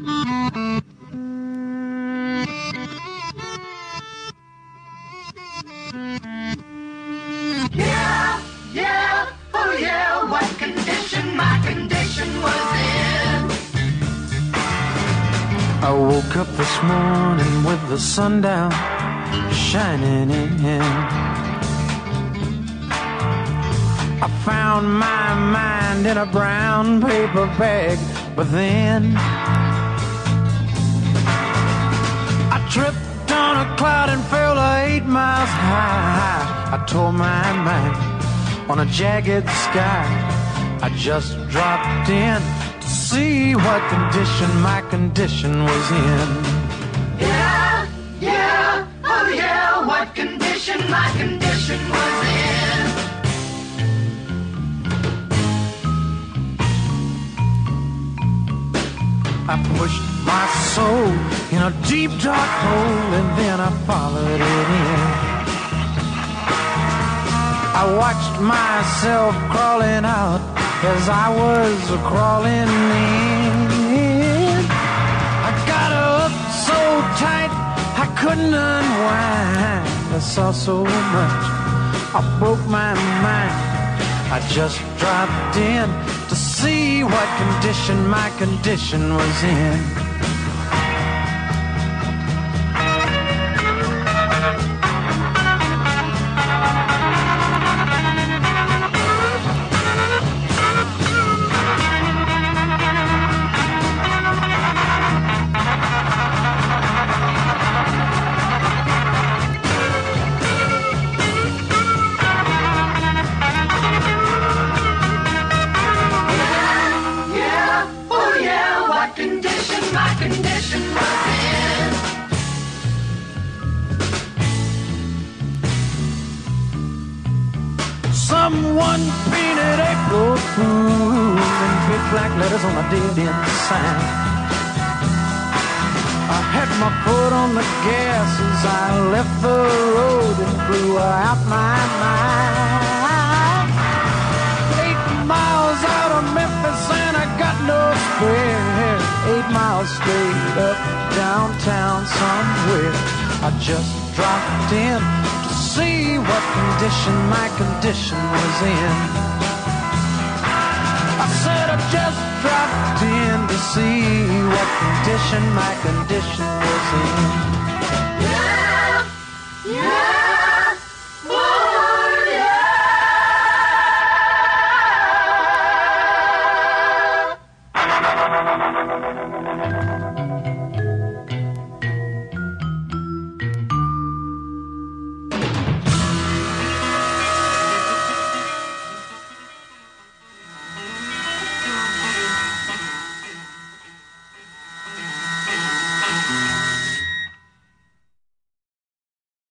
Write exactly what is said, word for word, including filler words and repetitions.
Yeah, yeah, oh yeah, what condition my condition was in. I woke up this morning with the sun down, shining in. I found my mind in a brown paper bag, but then I tripped on a cloud and fell eight miles high. I tore my mind on a jagged sky. I just dropped in to see what condition my condition was in. Yeah, yeah, oh yeah, what condition my condition was in. I pushed my soul in a deep dark hole and then I followed it in. I watched myself crawling out as I was crawling in. I got up so tight I couldn't unwind. I saw so much, I broke my mind. I just dropped in to see what condition my condition was in. Someone painted April Fool in big black letters on a dead-end sign. I had my foot on the gas as I left the road and blew out my mind. Eight miles out of Memphis and I got no spare. Eight miles straight up downtown somewhere. I just dropped in to see what condition my condition was in. I said I just dropped in to see what condition my condition was in.